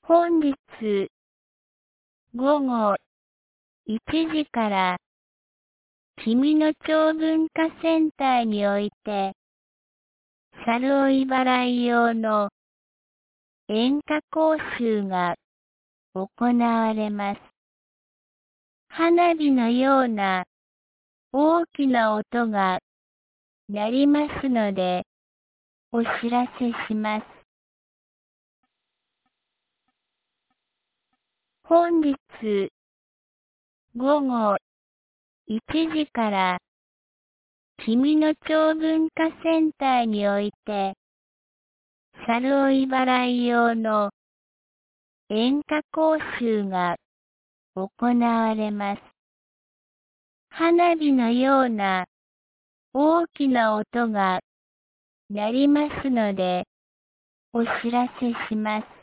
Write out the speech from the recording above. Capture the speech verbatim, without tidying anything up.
本日午後いちじから君の町文化センターにおいて猿追い払い用の演歌講習が行われます。花火のような大きな音が鳴りますのでお知らせします。本日午後いちじから君の町文化センターにおいて猿追い払い用の演歌講習が行われます。花火のような大きな音が鳴りますのでお知らせします。